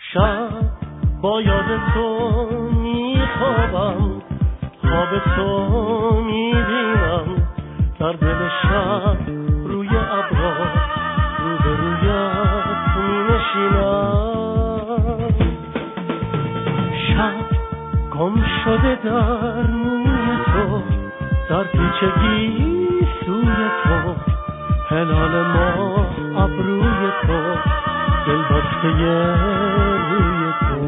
شب با یاد تو میخوابم، خواب تو میبینم، در دل شب روی ابرا روبرویت مینشینم. شب گم شده در موی تو، در پیچگی سوی تو، هلال ما ابروی تو، دل بسته روی تو.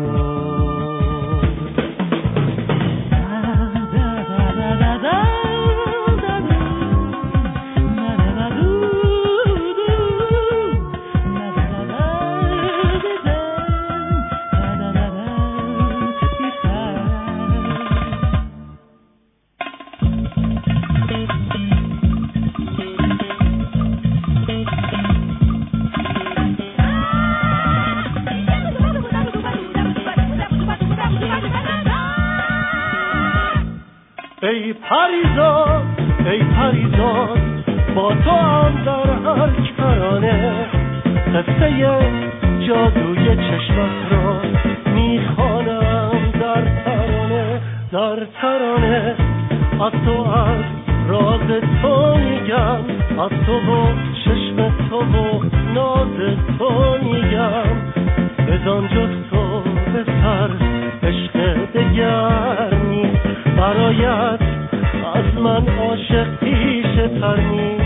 ای پریزاد، ای پریزاد، با تو هم در هر کرانه قصه جادوی چشمت را میخوانم در ترانه، در ترانه. از تو، از راز تو میگم، از تو و چشم تو و ناز تو میگم. بزن جز تو به سر عشق دگر نیست، برایت از من عاشق پیشه تر نیست.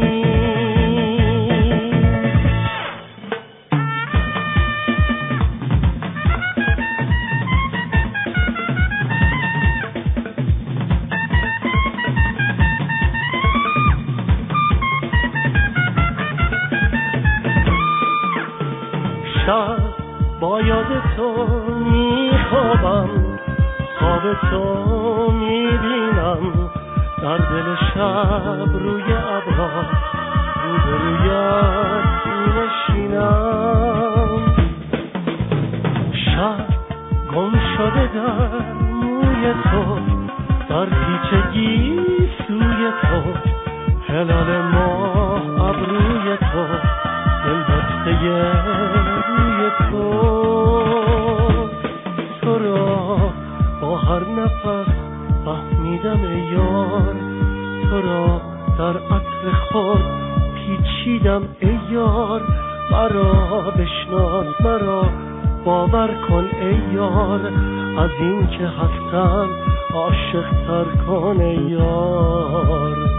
شب با یاد تو میخوابم، خواب تو میبینم، در دل شب روی ابرا روبرویت می‌نشینم. شب گم شده در موی تو، در پیچگی سوی تو، هلال ماه ابروی تو، دل بسته روی تو. تو را با هر نفس فهمیدم ای یار، تو را در عطر خود پیچیدم ای یار. مرا بشناس، مرا باور کن ای یار، از این که هستم عاشق تر کن ای یار.